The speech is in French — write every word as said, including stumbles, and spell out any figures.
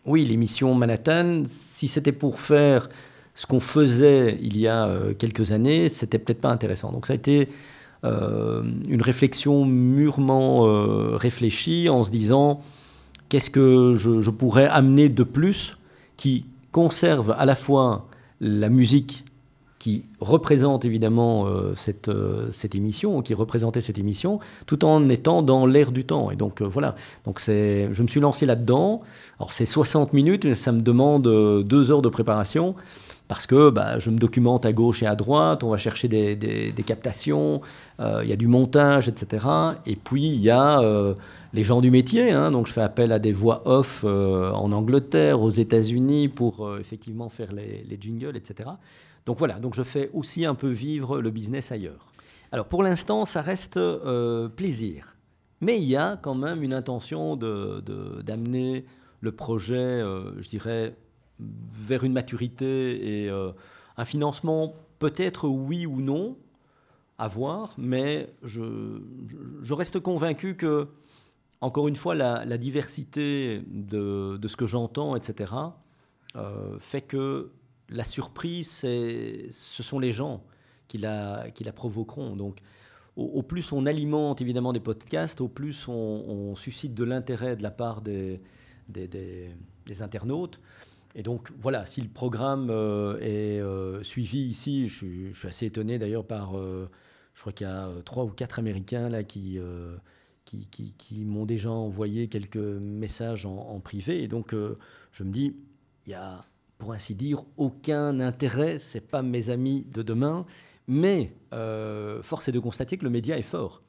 oui, l'émission Manhattan, si c'était pour faire ce qu'on faisait il y a euh, quelques années, c'était peut-être pas intéressant. Donc ça a été euh, une réflexion mûrement euh, réfléchie en se disant qu'est-ce que je, je pourrais amener de plus qui conserve à la fois la musique qui représente évidemment euh, cette, euh, cette émission, qui représentait cette émission, tout en étant dans l'air du temps. Et donc euh, voilà, donc c'est, je me suis lancé là-dedans. Alors c'est soixante minutes, mais ça me demande euh, deux heures de préparation, parce que bah, je me documente à gauche et à droite, on va chercher des, des, des captations, euh, il y a du montage, et cetera. Et puis il y a euh, les gens du métier, hein, donc je fais appel à des voix off euh, en Angleterre, aux États-Unis, pour euh, effectivement faire les, les jingles, et cetera. Donc voilà, donc je fais aussi un peu vivre le business ailleurs. Alors pour l'instant, ça reste euh, plaisir. Mais il y a quand même une intention de, de, d'amener le projet, euh, je dirais, vers une maturité et euh, un financement, peut-être oui ou non, à voir, mais je, je, je reste convaincu que, encore une fois, la, la diversité de, de ce que j'entends, et cetera, euh, fait que la surprise, c'est, ce sont les gens qui la, qui la provoqueront. Donc, au, au plus on alimente évidemment des podcasts, au plus on, on suscite de l'intérêt de la part des, des, des, des internautes. Et donc voilà, si le programme euh, est euh, suivi ici, je suis, je suis assez étonné d'ailleurs par, euh, je crois qu'il y a euh, trois ou quatre Américains là qui, euh, qui, qui, qui m'ont déjà envoyé quelques messages en, en privé. Et donc euh, je me dis, il y a pour ainsi dire aucun intérêt, c'est pas mes amis de demain, mais euh, force est de constater que le média est fort.